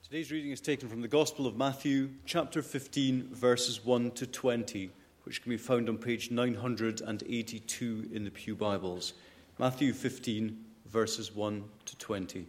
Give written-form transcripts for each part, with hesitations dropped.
Today's reading is taken from the Gospel of Matthew, chapter 15, verses 1 to 20, which can be found on page 982 in the Pew Bibles. Matthew 15, verses 1 to 20.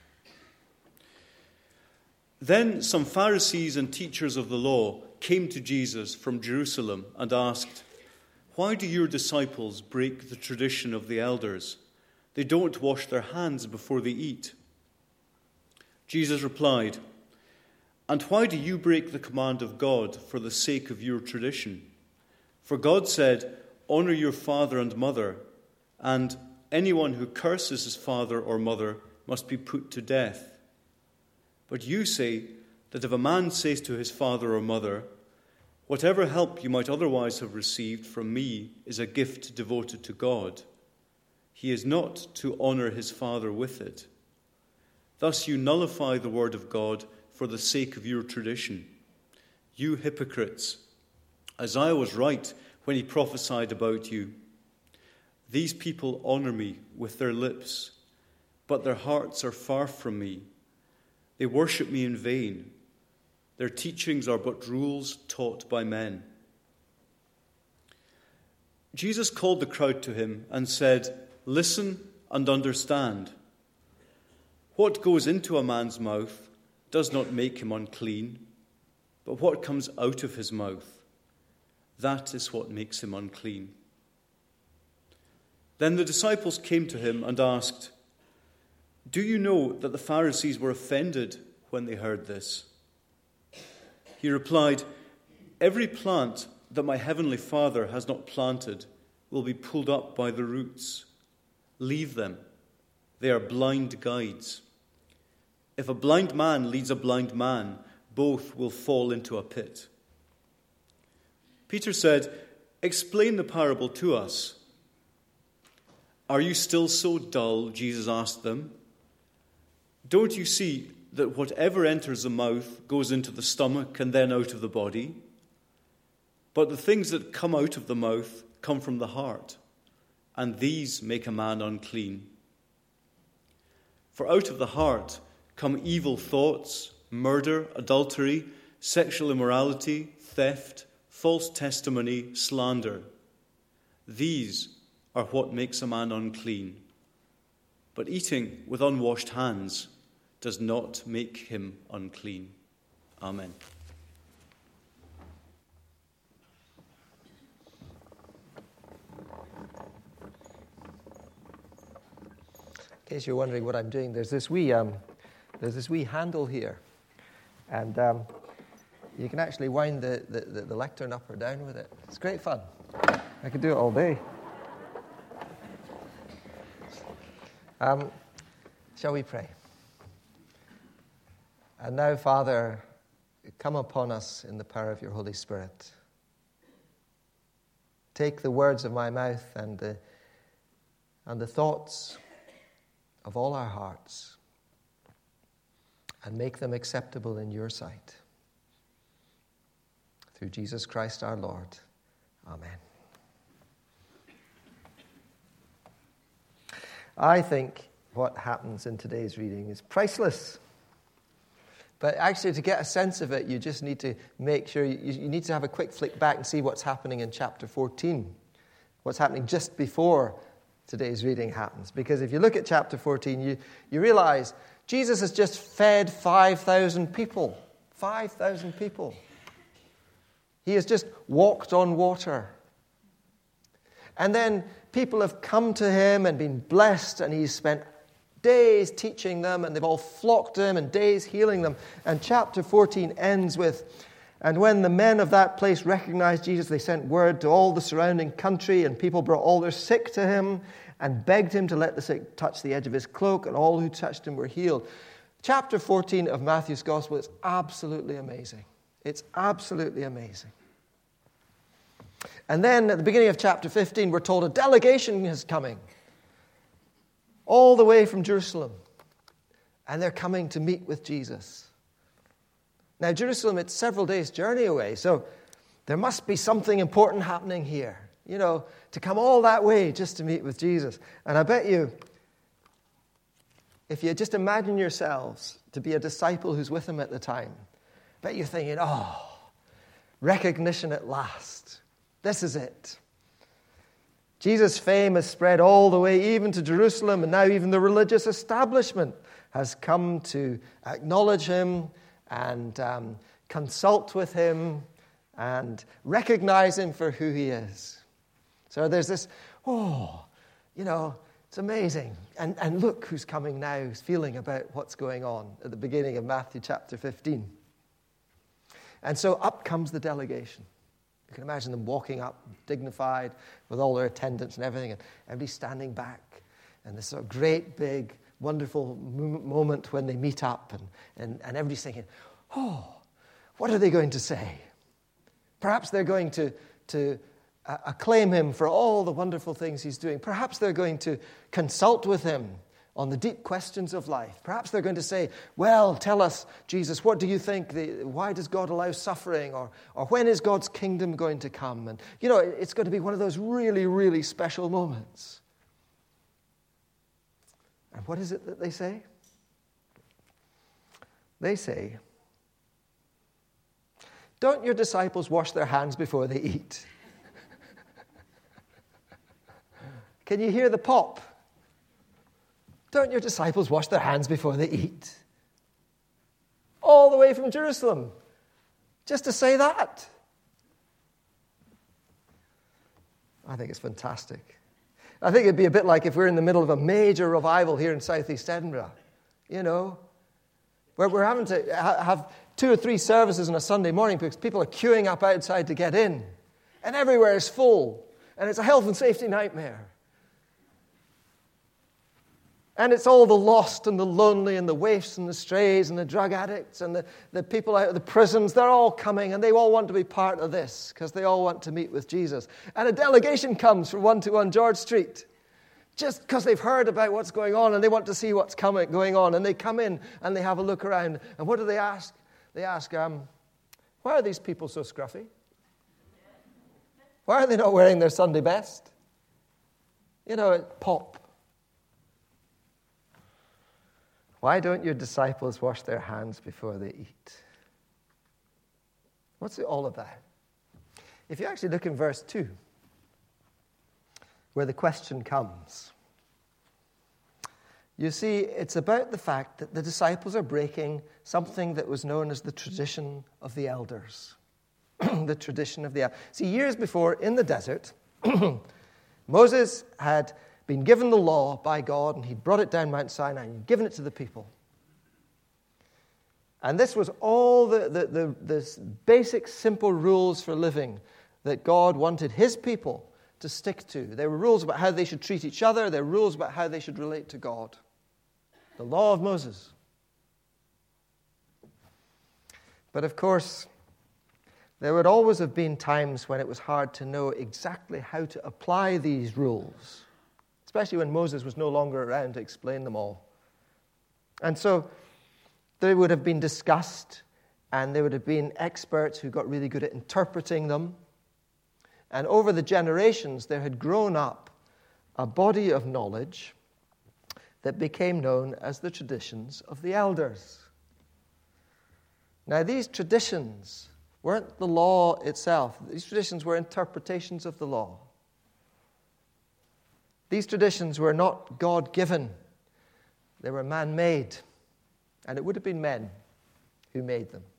Then some Pharisees and teachers of the law came to Jesus from Jerusalem and asked, "Why do your disciples break the tradition of the elders? They don't wash their hands before they eat." Jesus replied, "And why do you break the command of God for the sake of your tradition? For God said, 'Honor your father and mother,' and 'Anyone who curses his father or mother must be put to death.' But you say that if a man says to his father or mother, 'Whatever help you might otherwise have received from me is a gift devoted to God,' he is not to honor his father with it. Thus you nullify the word of God for the sake of your tradition. You hypocrites, Isaiah was right when he prophesied about you. These people honor me with their lips, but their hearts are far from me. They worship me in vain. Their teachings are but rules taught by men." Jesus called the crowd to him and said, "Listen and understand. What goes into a man's mouth does not make him unclean, but what comes out of his mouth, that is what makes him unclean." Then the disciples came to him and asked, "Do you know that the Pharisees were offended when they heard this?" He replied, "Every plant that my heavenly Father has not planted will be pulled up by the roots. Leave them. They are blind guides. If a blind man leads a blind man, both will fall into a pit." Peter said, "Explain the parable to us." "Are you still so dull?" Jesus asked them. "Don't you see that whatever enters the mouth goes into the stomach and then out of the body? But the things that come out of the mouth come from the heart, and these make a man unclean. For out of the heart come evil thoughts, murder, adultery, sexual immorality, theft, false testimony, slander. These are what makes a man unclean. But eating with unwashed hands does not make him unclean." Amen. In case you're wondering what I'm doing, there's this wee handle here, and you can actually wind the lectern up or down with it. It's great fun. I could do it all day. Shall we pray? And now, Father, come upon us in the power of your Holy Spirit. Take the words of my mouth and the thoughts of all our hearts and make them acceptable in your sight. Through Jesus Christ our Lord. Amen. I think what happens in today's reading is priceless. But actually, to get a sense of it, you just need to make sure, you need to have a quick flick back and see what's happening in chapter 14. What's happening just before today's reading happens. Because if you look at chapter 14, you realize Jesus has just fed 5,000 people. 5,000 people. He has just walked on water. And then people have come to him and been blessed, and he's spent days teaching them, and they've all flocked to him, and days healing them. And chapter 14 ends with, "And when the men of that place recognized Jesus, they sent word to all the surrounding country, and people brought all their sick to him and begged him to let the sick touch the edge of his cloak, and all who touched him were healed." Chapter 14 of Matthew's Gospel is absolutely amazing. It's absolutely amazing. And then at the beginning of chapter 15, we're told a delegation is coming all the way from Jerusalem. And they're coming to meet with Jesus. Now, Jerusalem, it's several days' journey away, so there must be something important happening here. You know, to come all that way just to meet with Jesus. And I bet you if you just imagine yourselves to be a disciple who's with him at the time, I bet you're thinking, oh, recognition at last. This is it. Jesus' fame has spread all the way even to Jerusalem, and now even the religious establishment has come to acknowledge him and consult with him and recognize him for who he is. So there's this, it's amazing. And look who's coming now, who's feeling about what's going on at the beginning of Matthew chapter 15. And so up comes the delegation. You can imagine them walking up, dignified, with all their attendants and everything, and everybody standing back. And this sort of great, big, wonderful moment when they meet up, and everybody's thinking, what are they going to say? Perhaps they're going to acclaim him for all the wonderful things he's doing. Perhaps they're going to consult with him on the deep questions of life. Perhaps they're going to say, well, tell us, Jesus, what do you think? Why does God allow suffering? Or when is God's kingdom going to come? And, it's going to be one of those really, really special moments. And what is it that they say? They say, don't your disciples wash their hands before they eat? Can you hear the pop? Don't your disciples wash their hands before they eat? All the way from Jerusalem, just to say that. I think it's fantastic. I think it'd be a bit like if we're in the middle of a major revival here in Southeast Edinburgh, where we're having to have 2 or 3 services on a Sunday morning because people are queuing up outside to get in, and everywhere is full, and it's a health and safety nightmare. And it's all the lost and the lonely and the waifs and the strays and the drug addicts and the people out of the prisons. They're all coming, and they all want to be part of this because they all want to meet with Jesus. And a delegation comes from 121 George Street just because they've heard about what's going on and they want to see what's going on. And they come in and they have a look around. And what do they ask? They ask, why are these people so scruffy? Why are they not wearing their Sunday best? Pop. Why don't your disciples wash their hands before they eat? What's it all about? If you actually look in verse 2, where the question comes, you see it's about the fact that the disciples are breaking something that was known as the tradition of the elders. The tradition of the elders. See, years before, in the desert, Moses had been given the law by God, and he'd brought it down Mount Sinai, and he'd given it to the people. And this was all the basic, simple rules for living that God wanted his people to stick to. There were rules about how they should treat each other. There were rules about how they should relate to God. The law of Moses. But of course, there would always have been times when it was hard to know exactly how to apply these rules, especially when Moses was no longer around to explain them all. And so they would have been discussed, and there would have been experts who got really good at interpreting them. And over the generations, there had grown up a body of knowledge that became known as the traditions of the elders. Now, these traditions weren't the law itself. These traditions were interpretations of the law. These traditions were not God-given. They were man-made. And it would have been men who made them.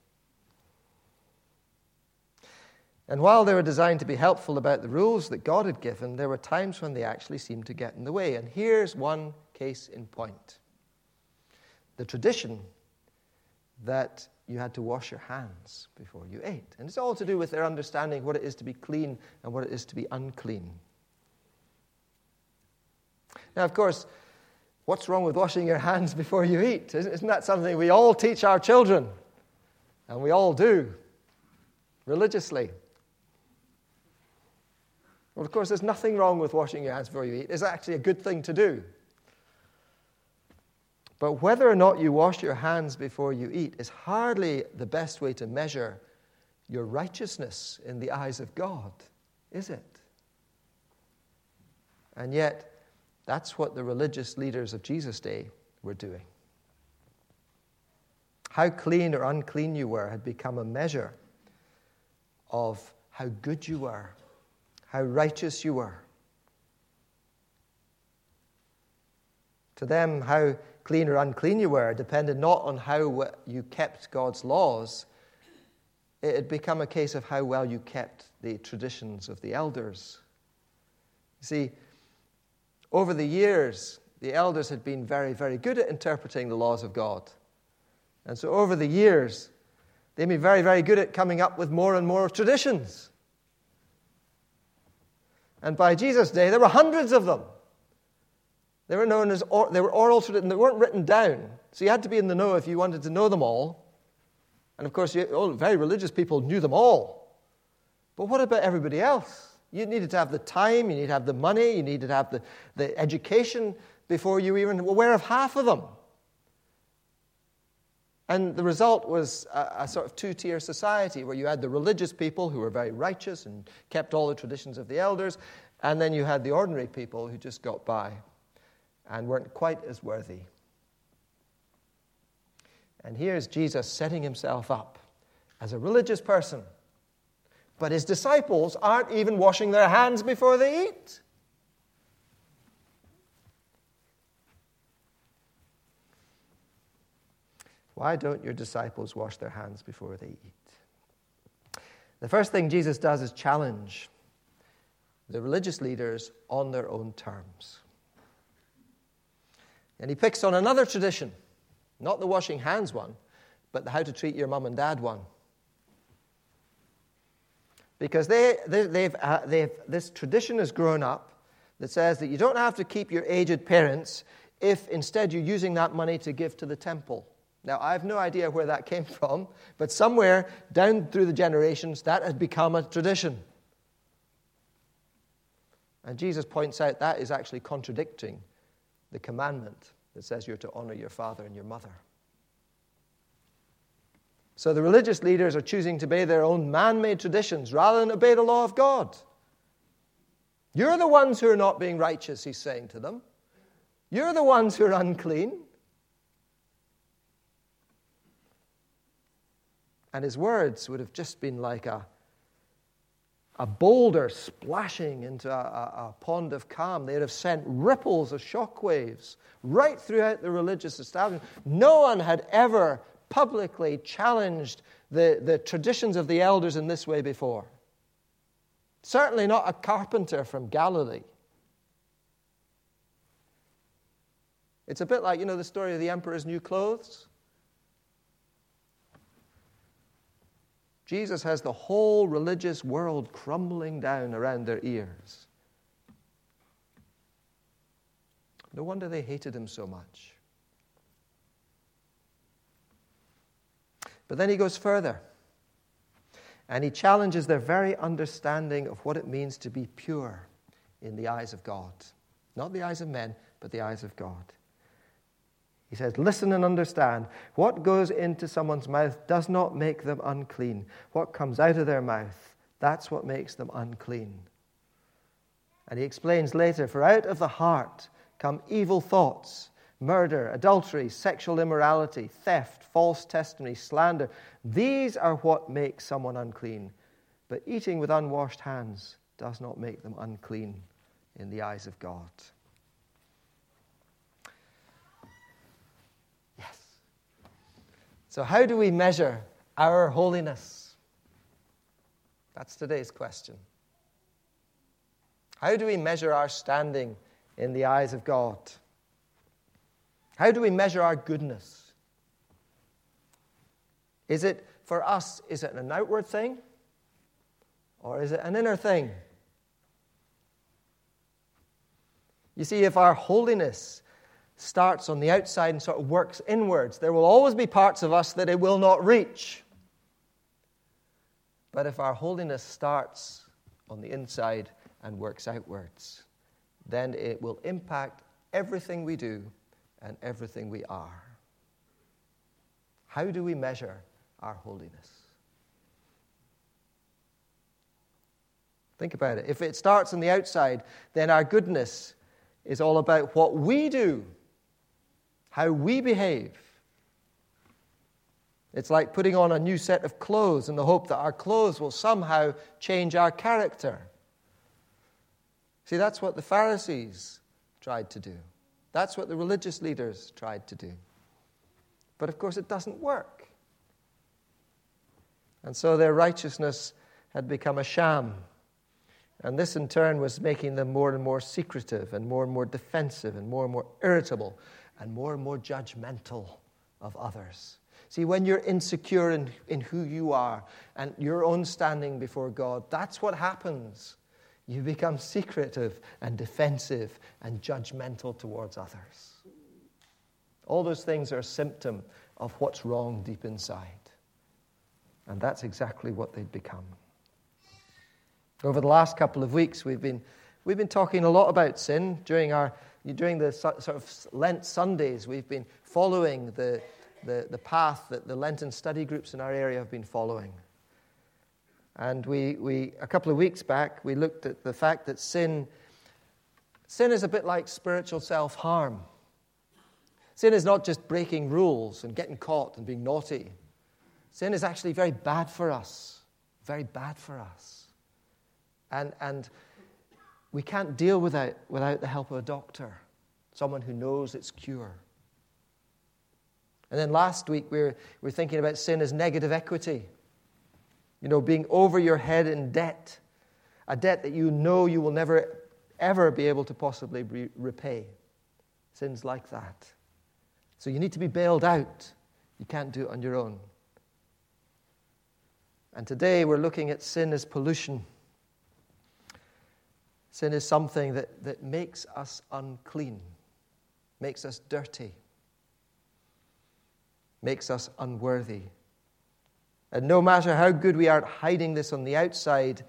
And while they were designed to be helpful about the rules that God had given, there were times when they actually seemed to get in the way. And here's one case in point. The tradition that you had to wash your hands before you ate. And it's all to do with their understanding what it is to be clean and what it is to be unclean. Now, of course, what's wrong with washing your hands before you eat? Isn't that something we all teach our children? And we all do, religiously. Well, of course, there's nothing wrong with washing your hands before you eat. It's actually a good thing to do. But whether or not you wash your hands before you eat is hardly the best way to measure your righteousness in the eyes of God, is it? And yet, that's what the religious leaders of Jesus' day were doing. How clean or unclean you were had become a measure of how good you were, how righteous you were. To them, how clean or unclean you were depended not on how you kept God's laws. It had become a case of how well you kept the traditions of the elders. You see, over the years, the elders had been very, very good at interpreting the laws of God. And so over the years, they'd been very, very good at coming up with more and more traditions. And by Jesus' day, there were hundreds of them. They were known as they were oral traditions. They weren't written down. So you had to be in the know if you wanted to know them all. And of course, very religious people knew them all. But what about everybody else? You needed to have the time, you needed to have the money, you needed to have the education before you even were aware of half of them. And the result was a sort of two-tier society where you had the religious people who were very righteous and kept all the traditions of the elders, and then you had the ordinary people who just got by and weren't quite as worthy. And here's Jesus setting himself up as a religious person. But his disciples aren't even washing their hands before they eat. Why don't your disciples wash their hands before they eat? The first thing Jesus does is challenge the religious leaders on their own terms. And he picks on another tradition, not the washing hands one, but the how to treat your mum and dad one. Because this tradition has grown up that says that you don't have to keep your aged parents if instead you're using that money to give to the temple. Now, I have no idea where that came from, but somewhere down through the generations, that has become a tradition. And Jesus points out that is actually contradicting the commandment that says you're to honor your father and your mother. So the religious leaders are choosing to obey their own man-made traditions rather than obey the law of God. You're the ones who are not being righteous, he's saying to them. You're the ones who are unclean. And his words would have just been like a boulder splashing into a pond of calm. They would have sent ripples of shockwaves right throughout the religious establishment. No one had ever publicly challenged the traditions of the elders in this way before. Certainly not a carpenter from Galilee. It's a bit like, the story of the emperor's new clothes. Jesus has the whole religious world crumbling down around their ears. No wonder they hated him so much. But then he goes further, and he challenges their very understanding of what it means to be pure in the eyes of God. Not the eyes of men, but the eyes of God. He says, listen and understand. What goes into someone's mouth does not make them unclean. What comes out of their mouth, that's what makes them unclean. And he explains later, for out of the heart come evil thoughts, murder, adultery, sexual immorality, theft, false testimony, slander. These are what makes someone unclean. But eating with unwashed hands does not make them unclean in the eyes of God. Yes. So how do we measure our holiness? That's today's question. How do we measure our standing in the eyes of God? How do we measure our goodness? Is it, for us, is it an outward thing? Or is it an inner thing? You see, if our holiness starts on the outside and sort of works inwards, there will always be parts of us that it will not reach. But if our holiness starts on the inside and works outwards, then it will impact everything we do and everything we are. How do we measure our holiness? Think about it. If it starts on the outside, then our goodness is all about what we do how we behave. It's like putting on a new set of clothes in the hope that our clothes will somehow change our character. See, that's what the Pharisees tried to do. That's what the religious leaders tried to do. But of course, it doesn't work. And so their righteousness had become a sham. And this, in turn, was making them more and more secretive and more defensive and more irritable and more judgmental of others. See, when you're insecure in who you are and your own standing before God, that's what happens. You become secretive and defensive and judgmental towards others. All those things are a symptom of what's wrong deep inside. And that's exactly what they'd become. Over the last couple of weeks, we've been talking a lot about sin. During the sort of Lent Sundays, we've been following the path that the Lenten study groups in our area have been following. And we a couple of weeks back, we looked at the fact that sin is a bit like spiritual self-harm. Sin is not just breaking rules and getting caught and being naughty. Sin is actually very bad for us. Very bad for us. And we can't deal with it without the help of a doctor, someone who knows its cure. And then last week we were thinking about sin as negative equity. You know, being over your head in debt. A debt that you know you will never, ever be able to possibly repay. Sin's like that. So you need to be bailed out. You can't do it on your own. And today we're looking at sin as pollution. Sin is something that makes us unclean, makes us dirty, makes us unworthy. And no matter how good we are at hiding this on the outside,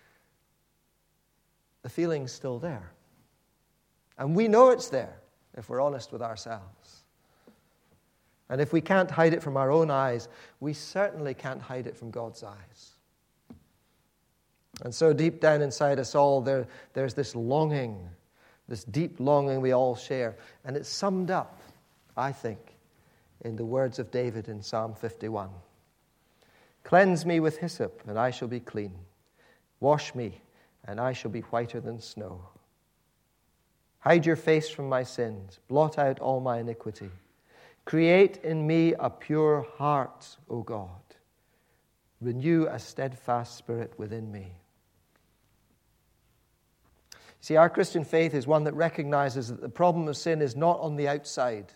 the feeling's still there. And we know it's there if we're honest with ourselves. And if we can't hide it from our own eyes, we certainly can't hide it from God's eyes. And so deep down inside us all, there's this longing, this deep longing we all share. And it's summed up, I think, in the words of David in Psalm 51. Cleanse me with hyssop, and I shall be clean. Wash me, and I shall be whiter than snow. Hide your face from my sins. Blot out all my iniquity. Create in me a pure heart, O God. Renew a steadfast spirit within me. See, our Christian faith is one that recognizes that the problem of sin is not on the outside.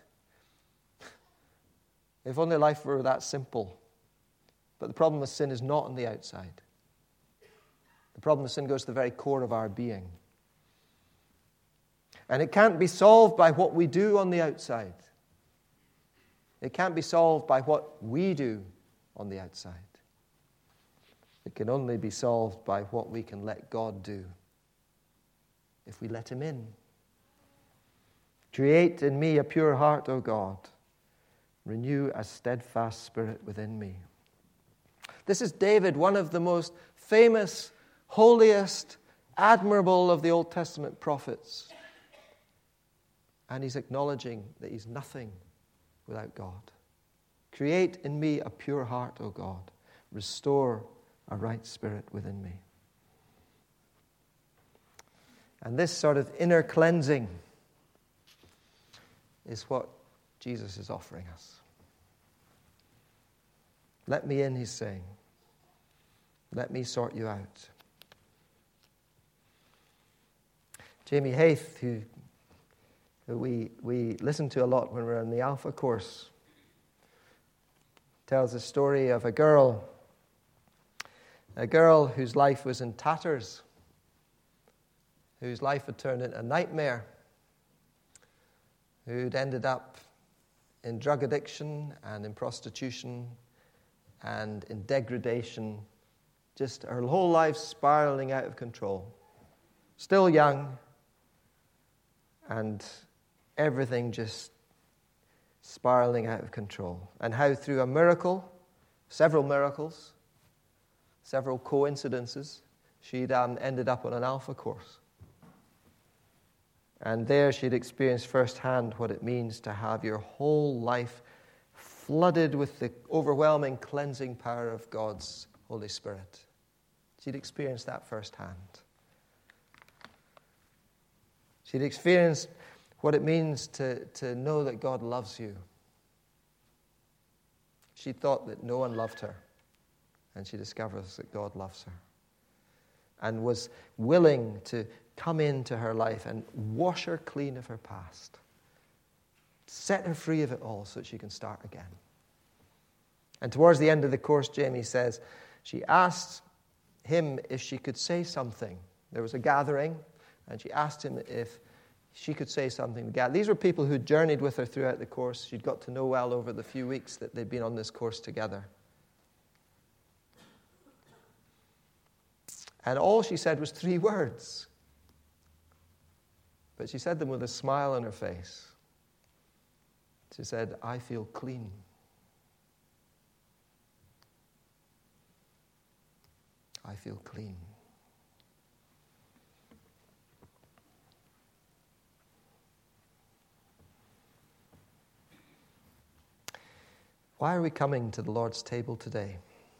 If only life were that simple. But the problem of sin is not on the outside. The problem of sin goes to the very core of our being. And it can't be solved by what we do on the outside. It can't be solved by what we do on the outside. It can only be solved by what we can let God do if we let Him in. Create in me a pure heart, O God. Renew a steadfast spirit within me. This is David, one of the most famous, holiest, admirable of the Old Testament prophets. And he's acknowledging that he's nothing without God. Create in me a pure heart, O God. Restore a right spirit within me. And this sort of inner cleansing is what Jesus is offering us. Let me in, he's saying. Let me sort you out. Jamie Haith, who we listen to a lot when we're in the Alpha course, tells a story of a girl whose life was in tatters, whose life had turned into a nightmare, who'd ended up in drug addiction and in prostitution and in degradation, just her whole life spiraling out of control. Still young, and everything just spiraling out of control. And how through a miracle, several miracles, several coincidences, she'd ended up on an Alpha course. And there she'd experienced firsthand what it means to have your whole life flooded with the overwhelming cleansing power of God's Holy Spirit. She'd experienced that firsthand. She'd experienced what it means to know that God loves you. She thought that no one loved her, and she discovers that God loves her and was willing to come into her life and wash her clean of her past, set her free of it all so that she can start again. And towards the end of the course, Jamie says, she asked him if she could say something. There was a gathering, and she asked him if she could say something. These were people who journeyed with her throughout the course. She'd got to know well over the few weeks that they'd been on this course together. And all she said was 3 words. But she said them with a smile on her face. She said, I feel clean. I feel clean. Why are we coming to the Lord's table today?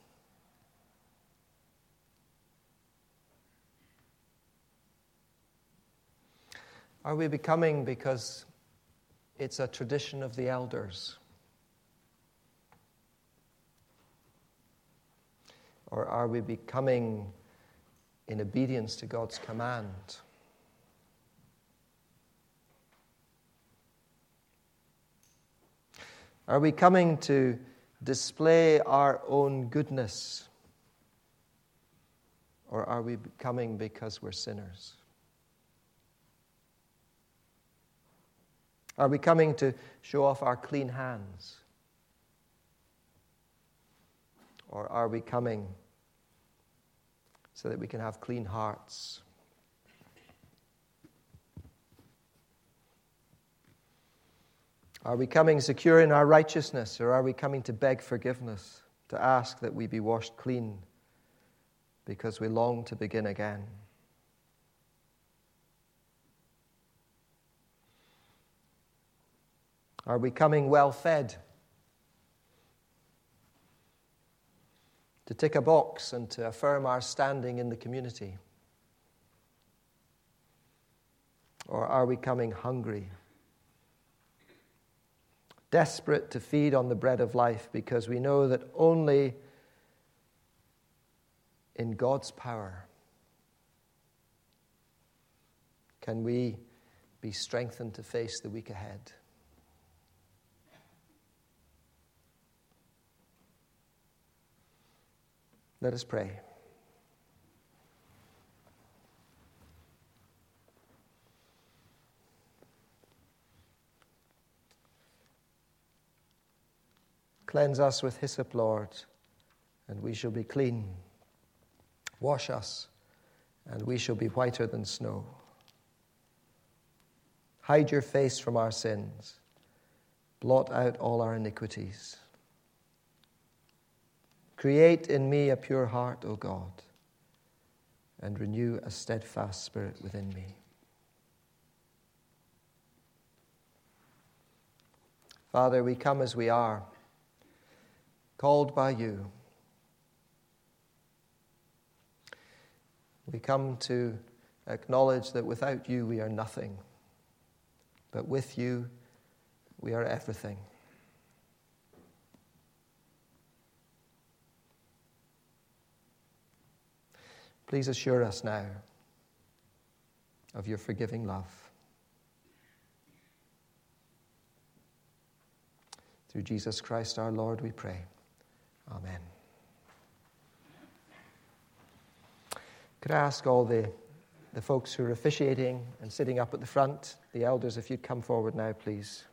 Are we becoming because it's a tradition of the elders? Or are we becoming in obedience to God's command? Are we coming to display our own goodness? Or are we coming because we're sinners? Are we coming to show off our clean hands? Or are we coming so that we can have clean hearts? Are we coming secure in our righteousness, or are we coming to beg forgiveness, to ask that we be washed clean because we long to begin again? Are we coming well fed to tick a box and to affirm our standing in the community? Or are we coming hungry, desperate to feed on the bread of life because we know that only in God's power can we be strengthened to face the week ahead? Let us pray. Cleanse us with hyssop, Lord, and we shall be clean. Wash us, and we shall be whiter than snow. Hide your face from our sins. Blot out all our iniquities. Create in me a pure heart, O God, and renew a steadfast spirit within me. Father, we come as we are, called by you. We come to acknowledge that without you we are nothing, but with you we are everything. Please assure us now of your forgiving love. Through Jesus Christ our Lord we pray. Amen. Could I ask all the folks who are officiating and sitting up at the front, the elders, if you'd come forward now, please.